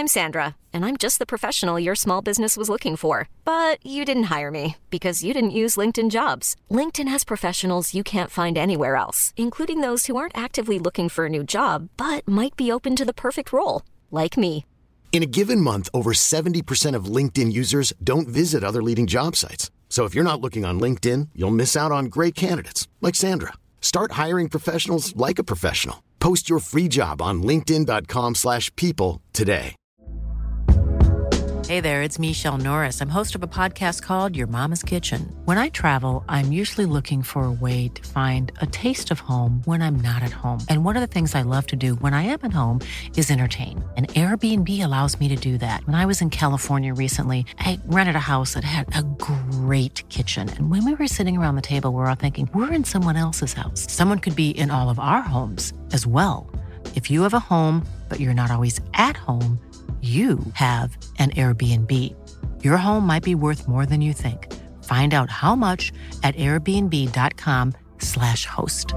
I'm Sandra, and I'm just the professional your small business was looking for. But you didn't hire me because you didn't use LinkedIn Jobs. LinkedIn has professionals you can't find anywhere else, including those who aren't actively looking for a new job, but might be open to the perfect role, like me. In a given month, over 70% of LinkedIn users don't visit other leading job sites. So if you're not looking on LinkedIn, you'll miss out on great candidates like Sandra. Start hiring professionals like a professional. Post your free job on linkedin.com/people today. Hey there, it's Michelle Norris. I'm host of a podcast called Your Mama's Kitchen. When I travel, I'm usually looking for a way to find a taste of home when I'm not at home. And one of the things I love to do when I am at home is entertain. And Airbnb allows me to do that. When I was in California recently, I rented a house that had a great kitchen. And when we were sitting around the table, we're all thinking, we're in someone else's house. Someone could be in all of our homes as well. If you have a home, but you're not always at home, you have an Airbnb. Your home might be worth more than you think. Find out how much at airbnb.com/host.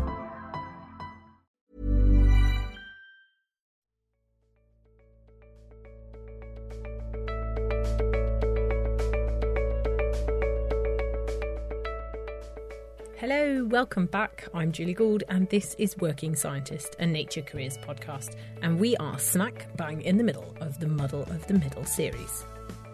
Hello, welcome back. I'm Julie Gould, and this is Working Scientist, a Nature Careers podcast, and we are smack bang in the middle of the Muddle of the Middle series.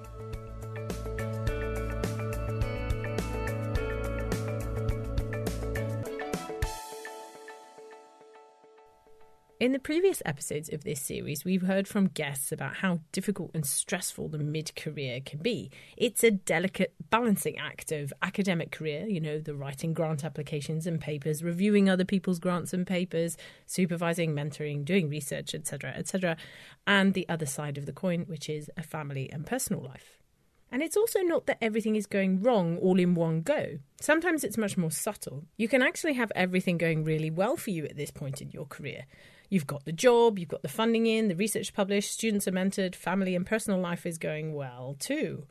In the previous episodes of this series, we've heard from guests about how difficult and stressful the mid-career can be. It's a delicate balancing act of academic career, the writing grant applications and papers, reviewing other people's grants and papers, supervising, mentoring, doing research, etc., and the other side of the coin, which is a family and personal life. And it's also not that everything is going wrong all in one go. Sometimes it's much more subtle. You can actually have everything going really well for you at this point in your career. You've got the job, you've got the funding in, the research published, students are mentored, family and personal life is going well too.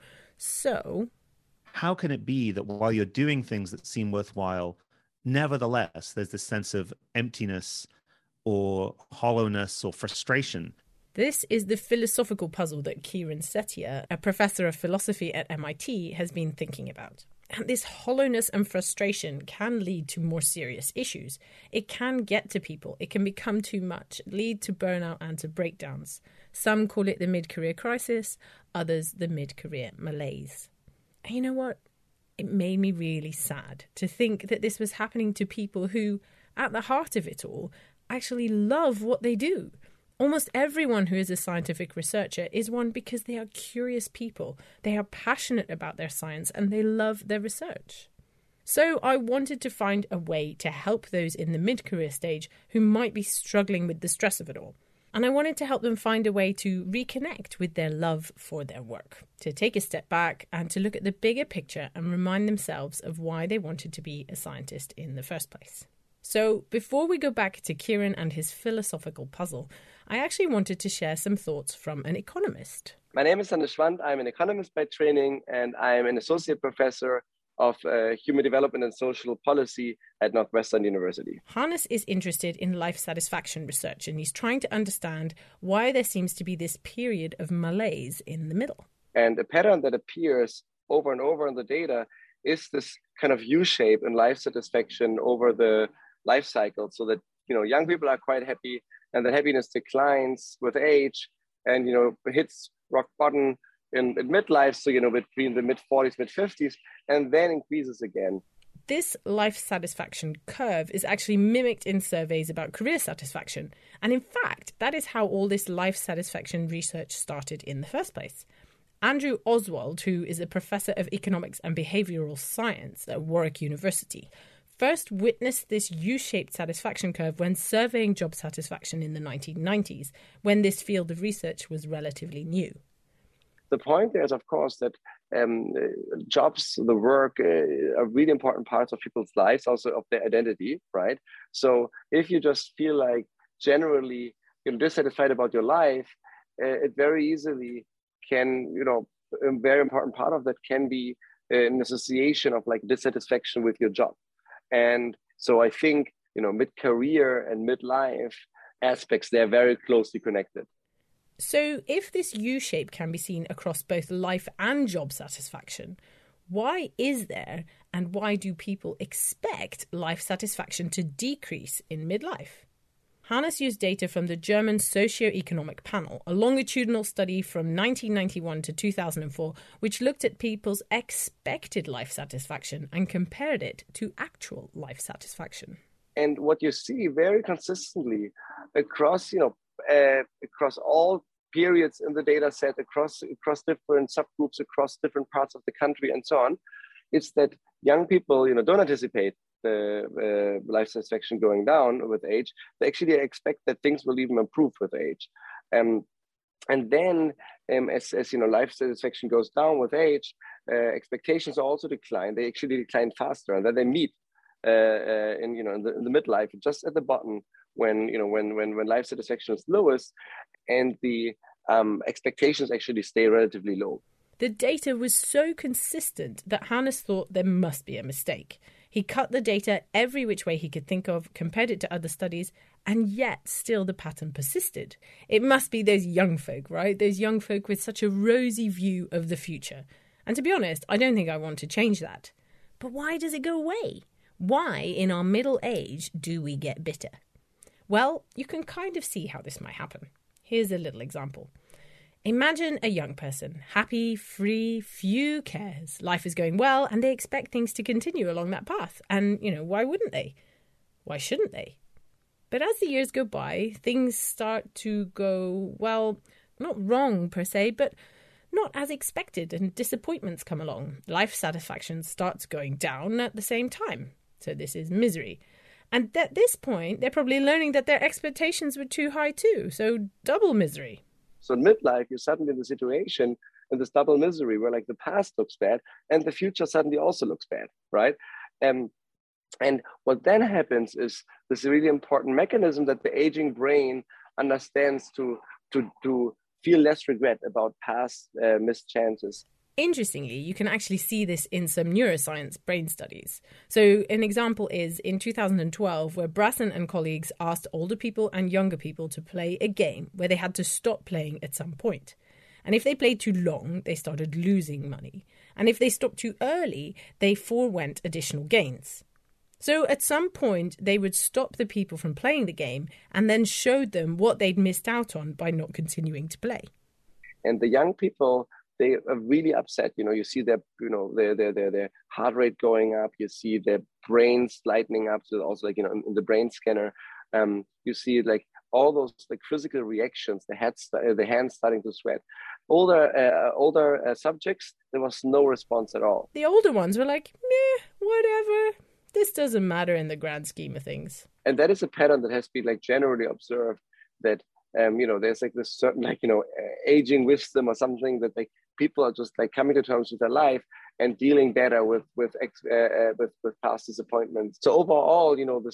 So, how can it be that while you're doing things that seem worthwhile, nevertheless, there's this sense of emptiness or hollowness or frustration? This is the philosophical puzzle that Kiran Setia, a professor of philosophy at MIT, has been thinking about. And this hollowness and frustration can lead to more serious issues. It can get to people. It can become too much, lead to burnout and to breakdowns. Some call it the mid-career crisis, others the mid-career malaise. And you know what? It made me really sad to think that this was happening to people who, at the heart of it all, actually love what they do. Almost everyone who is a scientific researcher is one because they are curious people. They are passionate about their science and they love their research. So I wanted to find a way to help those in the mid-career stage who might be struggling with the stress of it all. And I wanted to help them find a way to reconnect with their love for their work, to take a step back and to look at the bigger picture and remind themselves of why they wanted to be a scientist in the first place. So before we go back to Kiran and his philosophical puzzle, I actually wanted to share some thoughts from an economist. My name is Hannes Schwand. I'm an economist by training, and I'm an associate professor of human development and social policy at Northwestern University. Hannes is interested in life satisfaction research, and he's trying to understand why there seems to be this period of malaise in the middle. And a pattern that appears over and over in the data is this kind of U-shape in life satisfaction over the life cycle, so that young people are quite happy, and the happiness declines with age, and hits rock bottom in midlife, so between the mid-40s, mid-50s, and then increases again. This life satisfaction curve is actually mimicked in surveys about career satisfaction, and in fact that is how all this life satisfaction research started in the first place. Andrew Oswald, who is a professor of economics and behavioural science at Warwick University, first witnessed this U-shaped satisfaction curve when surveying job satisfaction in the 1990s, when this field of research was relatively new. The point there is, of course, that jobs, the work, are really important parts of people's lives, also of their identity, right? So if you just feel like generally dissatisfied about your life, it very easily can, a very important part of that can be an association of like dissatisfaction with your job. And so I think, mid-career and midlife aspects, they're very closely connected. So if this U-shape can be seen across both life and job satisfaction, why is there and why do people expect life satisfaction to decrease in midlife? Hannes used data from the German Socio-Economic Panel, a longitudinal study from 1991 to 2004, which looked at people's expected life satisfaction and compared it to actual life satisfaction. And what you see very consistently across, across all periods in the data set, across different subgroups, across different parts of the country and so on, is that young people, don't anticipate the life satisfaction going down with age. They actually expect that things will even improve with age. And then as life satisfaction goes down with age, expectations also decline. They actually decline faster, and then they meet in the midlife, just at the bottom when life satisfaction is lowest, and the expectations actually stay relatively low. The data was so consistent that Hannes thought there must be a mistake. He cut the data every which way he could think of, compared it to other studies, and yet still the pattern persisted. It must be those young folk, right? Those young folk with such a rosy view of the future. And to be honest, I don't think I want to change that. But why does it go away? Why, in our middle age, do we get bitter? Well, you can kind of see how this might happen. Here's a little example. Imagine a young person, happy, free, few cares. Life is going well, and they expect things to continue along that path. And, why wouldn't they? Why shouldn't they? But as the years go by, things start to go, well, not wrong per se, but not as expected, and disappointments come along. Life satisfaction starts going down at the same time. So this is misery. And at this point, they're probably learning that their expectations were too high too. So double misery. So in midlife, you're suddenly in the situation in this double misery where the past looks bad and the future suddenly also looks bad, right? And what then happens is this really important mechanism that the aging brain understands to feel less regret about past missed chances. Interestingly, you can actually see this in some neuroscience brain studies. So an example is in 2012, where Brasson and colleagues asked older people and younger people to play a game where they had to stop playing at some point. And if they played too long, they started losing money. And if they stopped too early, they forewent additional gains. So at some point, they would stop the people from playing the game and then showed them what they'd missed out on by not continuing to play. And the young people, they are really upset. You see their heart rate going up. You see their brains lightening up. So also in the brain scanner, you see all those physical reactions. The hands starting to sweat. Older subjects, there was no response at all. The older ones were like, meh, whatever. This doesn't matter in the grand scheme of things. And that is a pattern that has been generally observed. That there's this certain aging wisdom or something that people are just coming to terms with their life and dealing better with past disappointments. So overall,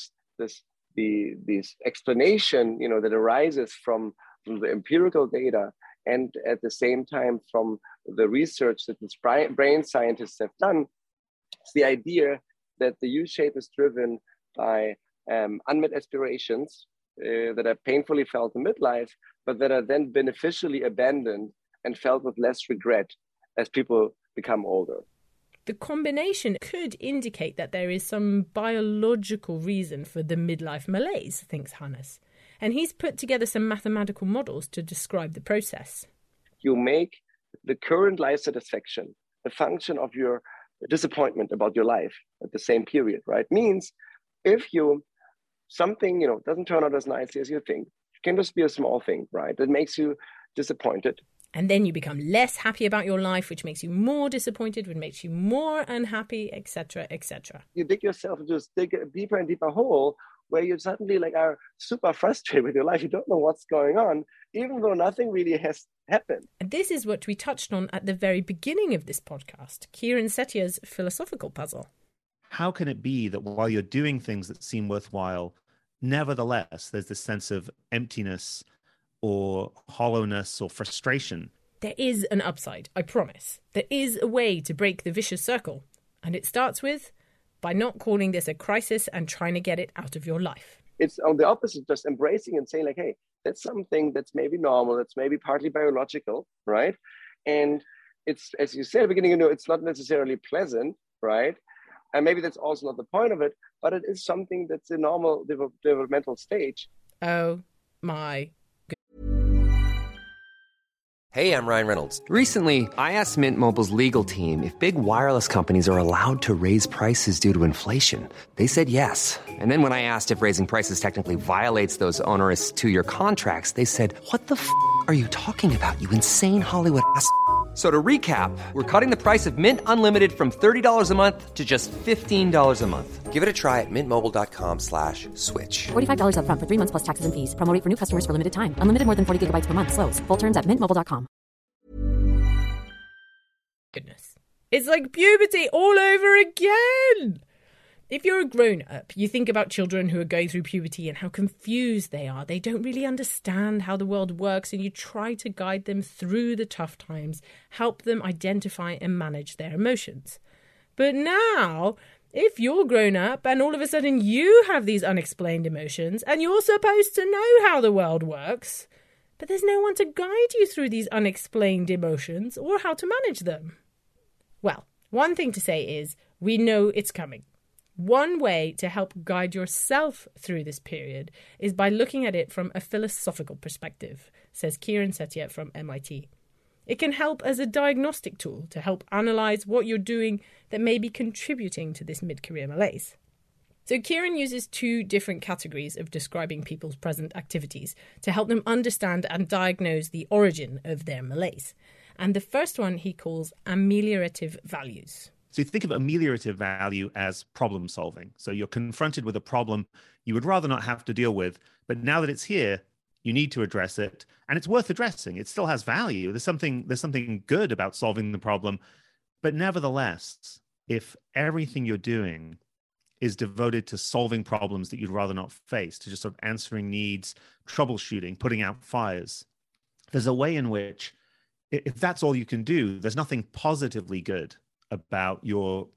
this explanation that arises from the empirical data and at the same time from the research that these brain scientists have done, it's the idea that the U-shape is driven by unmet aspirations that are painfully felt in midlife, but that are then beneficially abandoned and felt with less regret as people become older. The combination could indicate that there is some biological reason for the midlife malaise, thinks Hannes. And he's put together some mathematical models to describe the process. You make the current life satisfaction a function of your disappointment about your life at the same period, right? Means if something doesn't turn out as nicely as you think, it can just be a small thing, right? That makes you disappointed. And then you become less happy about your life, which makes you more disappointed, which makes you more unhappy, etc., etc. You dig yourself into a deeper and deeper hole where you suddenly are super frustrated with your life. You don't know what's going on, even though nothing really has happened. And this is what we touched on at the very beginning of this podcast, Kieran Setia's philosophical puzzle. How can it be that while you're doing things that seem worthwhile, nevertheless, there's this sense of emptiness or hollowness or frustration? There is an upside, I promise. There is a way to break the vicious circle. And it starts with by not calling this a crisis and trying to get it out of your life. It's on the opposite, just embracing and saying hey, That's something that's maybe normal, that's maybe partly biological, right? And it's, as you said at the beginning, it's not necessarily pleasant, right? And maybe that's also not the point of it, but it is something that's a normal developmental stage. Oh my. Hey, I'm Ryan Reynolds. Recently, I asked Mint Mobile's legal team if big wireless companies are allowed to raise prices due to inflation. They said yes. And then when I asked if raising prices technically violates those onerous 2-year contracts, they said, "What the f*** are you talking about, you insane Hollywood ass?" So to recap, we're cutting the price of Mint Unlimited from $30 a month to just $15 a month. Give it a try at mintmobile.com/switch. $45 up front for 3 months plus taxes and fees. Promo rate for new customers for limited time. Unlimited more than 40 gigabytes per month. Slows full terms at mintmobile.com. Goodness. It's like puberty all over again. If you're a grown-up, you think about children who are going through puberty and how confused they are. They don't really understand how the world works, and you try to guide them through the tough times, help them identify and manage their emotions. But now, if you're grown up and all of a sudden you have these unexplained emotions and you're supposed to know how the world works, but there's no one to guide you through these unexplained emotions or how to manage them. Well, one thing to say is we know it's coming. One way to help guide yourself through this period is by looking at it from a philosophical perspective, says Kieran Setia from MIT. It can help as a diagnostic tool to help analyse what you're doing that may be contributing to this mid-career malaise. So Kieran uses 2 different categories of describing people's present activities to help them understand and diagnose the origin of their malaise. And the first one he calls ameliorative values. So you think of ameliorative value as problem solving. So you're confronted with a problem you would rather not have to deal with, but now that it's here, you need to address it, and it's worth addressing. It still has value. There's something good about solving the problem, but nevertheless, if everything you're doing is devoted to solving problems that you'd rather not face, to just sort of answering needs, troubleshooting, putting out fires, there's a way in which, if that's all you can do, there's nothing positively good about your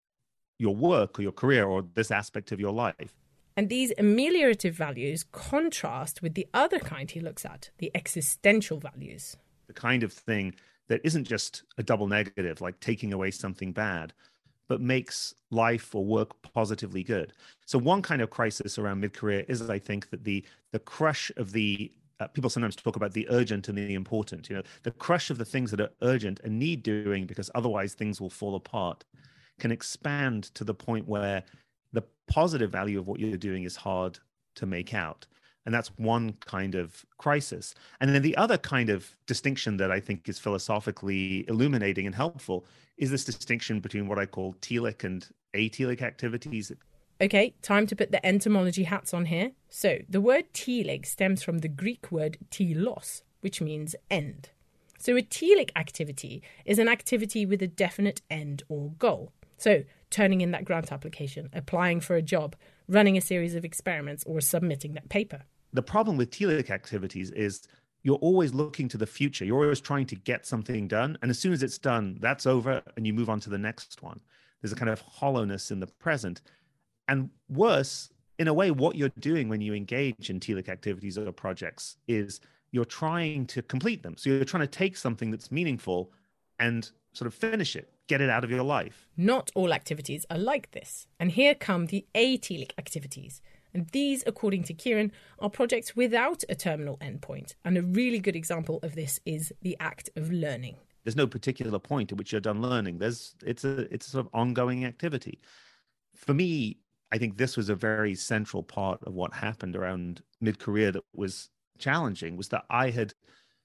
work or your career or this aspect of your life. And these ameliorative values contrast with the other kind he looks at, the existential values. The kind of thing that isn't just a double negative, like taking away something bad, but makes life or work positively good. So one kind of crisis around mid-career is, I think, that the crush of the people sometimes talk about the urgent and the important, the crush of the things that are urgent and need doing because otherwise things will fall apart can expand to the point where the positive value of what you're doing is hard to make out. And that's one kind of crisis. And then the other kind of distinction that I think is philosophically illuminating and helpful is this distinction between what I call telic and atelic activities. Okay, time to put the entomology hats on here. So the word telic stems from the Greek word telos, which means end. So a telic activity is an activity with a definite end or goal. So turning in that grant application, applying for a job, running a series of experiments, or submitting that paper. The problem with telic activities is you're always looking to the future. You're always trying to get something done. And as soon as it's done, that's over and you move on to the next one. There's a kind of hollowness in the present. And worse, in a way, what you're doing when you engage in telic activities or projects is you're trying to complete them. So you're trying to take something that's meaningful and sort of finish it, get it out of your life. Not all activities are like this. And here come the atelic activities. And these, according to Kieran, are projects without a terminal endpoint. And a really good example of this is the act of learning. There's no particular point at which you're done learning. It's a sort of ongoing activity. For me, I think this was a very central part of what happened around mid-career that was challenging, was that I had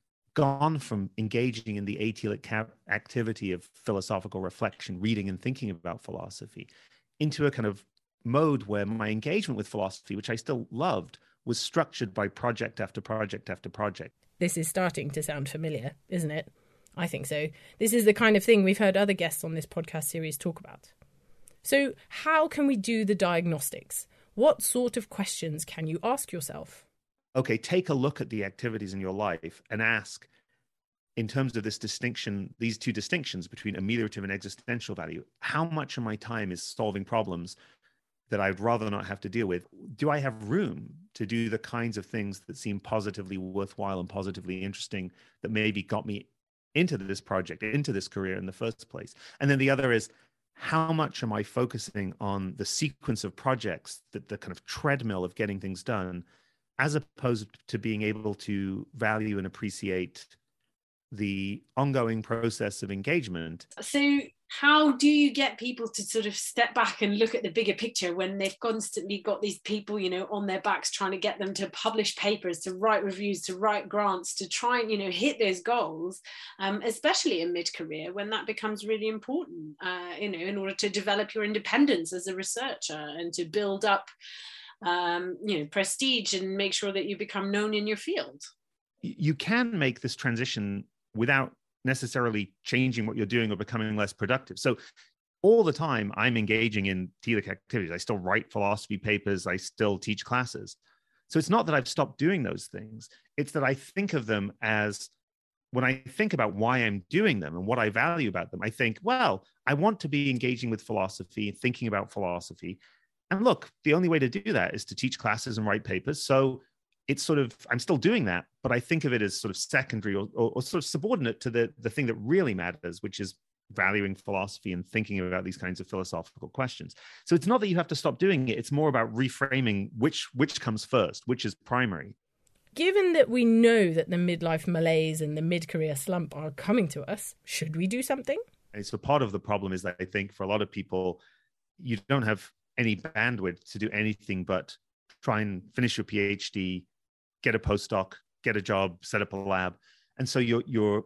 gone from engaging in the atelic activity of philosophical reflection, reading and thinking about philosophy, into a kind of mode where my engagement with philosophy, which I still loved, was structured by project after project after project. This is starting to sound familiar, isn't it? I think so. This is the kind of thing we've heard other guests on this podcast series talk about. So how can we do the diagnostics? What sort of questions can you ask yourself? Okay, take a look at the activities in your life and ask, in terms of this distinction, these 2 distinctions between ameliorative and existential value, how much of my time is solving problems that I'd rather not have to deal with, do I have room to do the kinds of things that seem positively worthwhile and positively interesting that maybe got me into this project, into this career in the first place? And then the other is, how much am I focusing on the sequence of projects, the kind of treadmill of getting things done, as opposed to being able to value and appreciate the ongoing process of engagement? So how do you get people to sort of step back and look at the bigger picture when they've constantly got these people, on their backs trying to get them to publish papers, to write reviews, to write grants, to try and, hit those goals, especially in mid-career when that becomes really important, in order to develop your independence as a researcher and to build up, prestige and make sure that you become known in your field? You can make this transition without necessarily changing what you're doing or becoming less productive. So all the time I'm engaging in TLIC activities. I still write philosophy papers. I still teach classes. So it's not that I've stopped doing those things. It's that I think of them as, when I think about why I'm doing them and what I value about them, I think, well, I want to be engaging with philosophy, thinking about philosophy. And look, the only way to do that is to teach classes and write papers. So it's sort of, I'm still doing that, but I think of it as sort of secondary or sort of subordinate to the thing that really matters, which is valuing philosophy and thinking about these kinds of philosophical questions. So it's not that you have to stop doing it. It's more about reframing which comes first, which is primary. Given that we know that the midlife malaise and the mid-career slump are coming to us, should we do something? And so part of the problem is that I think for a lot of people, you don't have any bandwidth to do anything but try and finish your PhD, get a postdoc, get a job, set up a lab. And so you're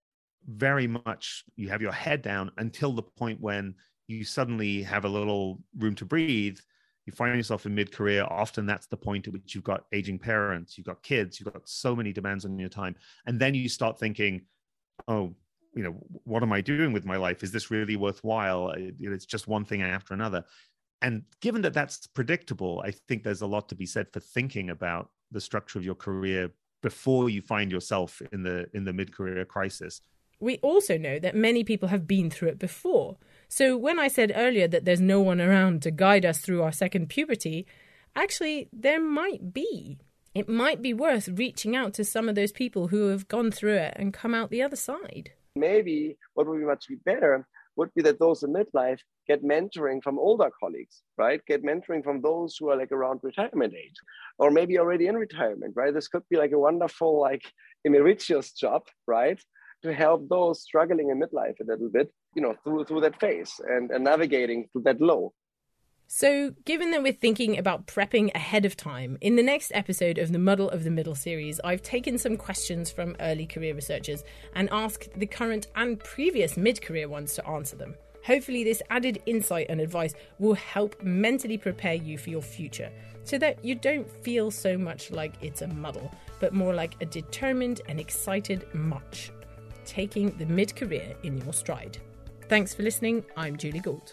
very much, you have your head down until the point when you suddenly have a little room to breathe. You find yourself in mid-career. Often that's the point at which you've got aging parents, you've got kids, you've got so many demands on your time. And then you start thinking, oh, what am I doing with my life? Is this really worthwhile? It's just one thing after another. And given that that's predictable, I think there's a lot to be said for thinking about the structure of your career before you find yourself in the mid-career crisis. We also know that many people have been through it before. So when I said earlier that there's no one around to guide us through our second puberty, actually there might be. It might be worth reaching out to some of those people who have gone through it and come out the other side. Maybe what would be much better would be that those in midlife get mentoring from older colleagues, right? Get mentoring from those who are like around retirement age, or maybe already in retirement, right? This could be like a wonderful, like emeritus job, right? To help those struggling in midlife a little bit, through that phase and navigating through that low. So, given that we're thinking about prepping ahead of time, in the next episode of the Muddle of the Middle series, I've taken some questions from early career researchers and asked the current and previous mid-career ones to answer them. Hopefully this added insight and advice will help mentally prepare you for your future, so that you don't feel so much like it's a muddle, but more like a determined and excited march, taking the mid-career in your stride. Thanks for listening. I'm Julie Gould.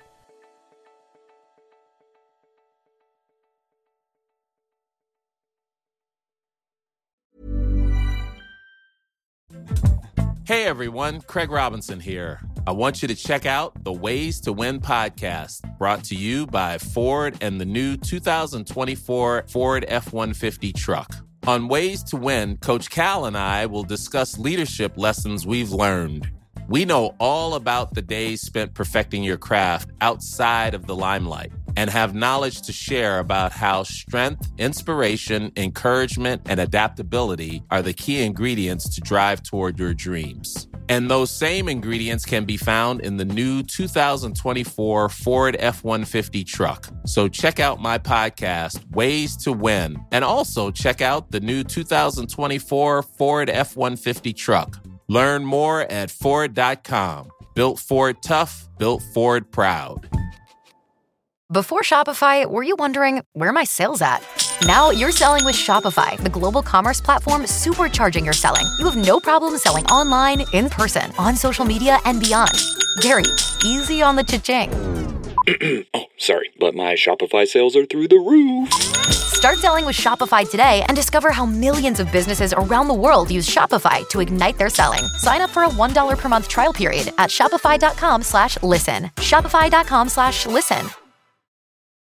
Hey everyone, Craig Robinson here. I want you to check out the Ways to Win podcast, brought to you by Ford and the new 2024 Ford F-150 truck. On Ways to Win, Coach Cal and I will discuss leadership lessons we've learned. We know all about the days spent perfecting your craft outside of the limelight and have knowledge to share about how strength, inspiration, encouragement, and adaptability are the key ingredients to drive toward your dreams. And those same ingredients can be found in the new 2024 Ford F-150 truck. So check out my podcast, Ways to Win, and also check out the new 2024 Ford F-150 truck. Learn more at Ford.com. Built Ford tough, built Ford proud. Before Shopify, were you wondering, where are my sales at? Now you're selling with Shopify, the global commerce platform supercharging your selling. You have no problem selling online, in person, on social media, and beyond. Gary, easy on the cha-ching. Oh, sorry, but my Shopify sales are through the roof. Start selling with Shopify today and discover how millions of businesses around the world use Shopify to ignite their selling. Sign up for a $1 per month trial period at shopify.com/listen. Shopify.com/listen.